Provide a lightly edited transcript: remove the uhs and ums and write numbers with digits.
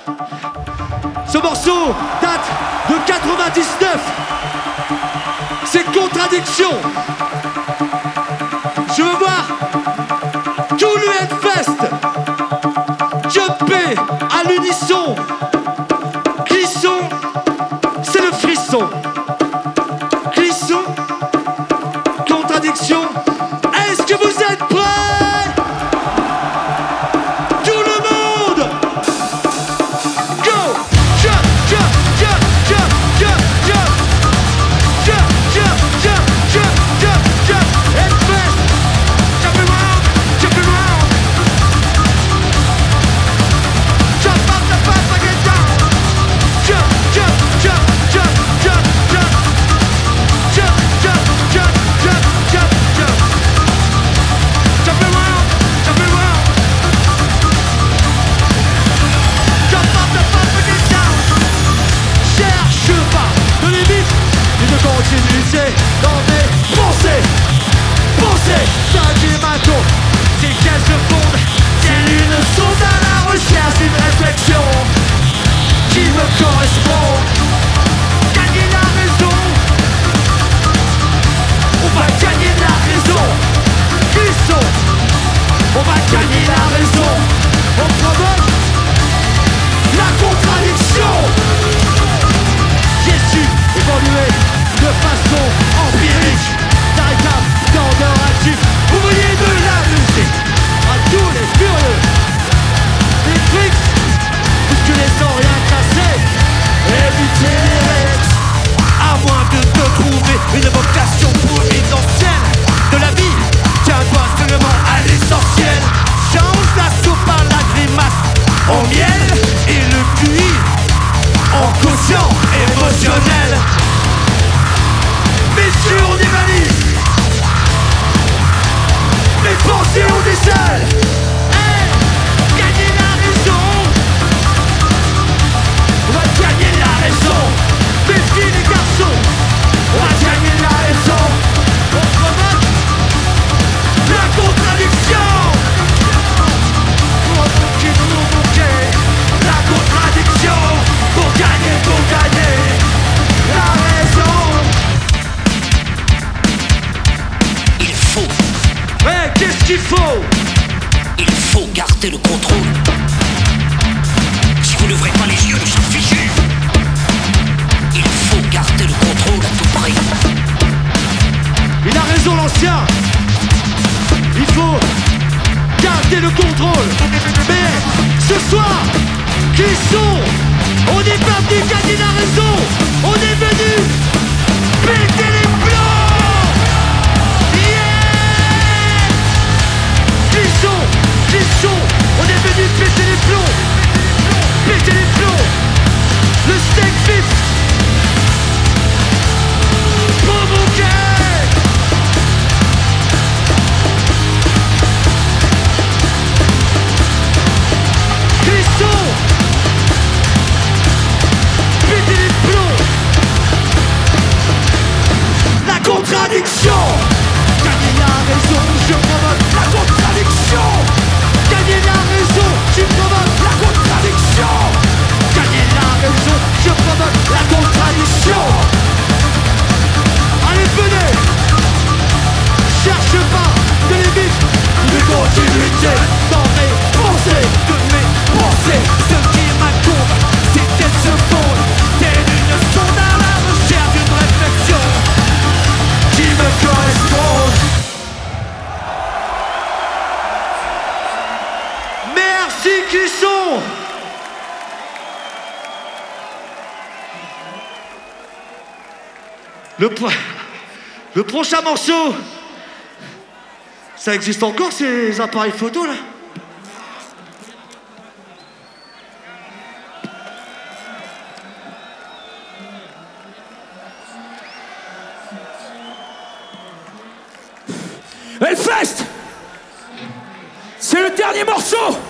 Ce morceau date de 99. C'est Contradiction. Je veux voir tout le Hellfest jumper à l'unisson. Clisson, c'est le frisson. Clisson, Contradiction. Est-ce que vous êtes prêts? Tout le monde! Go! Jump, jump, jump, jump, jump, jump. Jump, jump, jump, jump, jump, jump. Hellfest! Jump around, jump around. Jump up, I get down. Jump, jump, jump, jump, jump, jump. Jump, jump, jump, jump, jump, jump. Jump around, jump around. Jump up, I get down. Cherche pas de limite, ni de continuité dans mes pensées. Pensées, ça qui m'attend, c'est qu'elles se fondent. C'est une sonde à la recherche d'une réflexion qui me correspond. Gagner la raison, on va gagner la raison. Qui sont? On va gagner la raison. On provoque la contradiction. J'ai su évoluer de façon empirique. Véritable tendeur actif, ouvrier de la musique. À tous les furieux, les tricks, bousculer sans rien casser. Éviter les règles, à moins de te trouver une vocation pour mise en scène de la vie. Tiens-toi seulement à l'essentiel. Change la soupe à la grimace en miel et le QI en quotient émotionnel. Messieurs, on dévalise. Mes pensées ont des ailes. Hey, gagner la raison. On va gagner la raison. Mes filles, les garçons, on va gagner la raison. On provoque la contradiction. Provoquer la contradiction. Pour gagner la raison. Il faut, Ouais, qu'est-ce qu'il faut? il faut garder le contrôle. Si vous n'ouvrez pas les yeux, nous sommes fichus. Il faut garder le contrôle à tout prix. Il a raison l'ancien. Il faut garder le contrôle. Mais ce soir, qui sont? On n'est pas venu gagner la raison. On est venu péter les plombs. Yeah! Qui sont? On est venu péter les plombs. Péter les plombs. Le steak vif. Provoquer. Clisson. Péter les plombs. La contradiction. Gagner la raison, je provoque la contradiction. Gagner la raison, je provoque la contradiction. Gagner la raison, je provoque la contradiction. Allez, venez. Cherche pas de limite, de continuité dans mes pensées, de mes pensées. Ce qui m'accombe, c'est qu'elles se fondent. Telle une sonde à la recherche d'une réflexion qui me correspond. Merci Clisson. Le prochain morceau, ça existe encore ces appareils photo là? Hellfest, c'est le dernier morceau.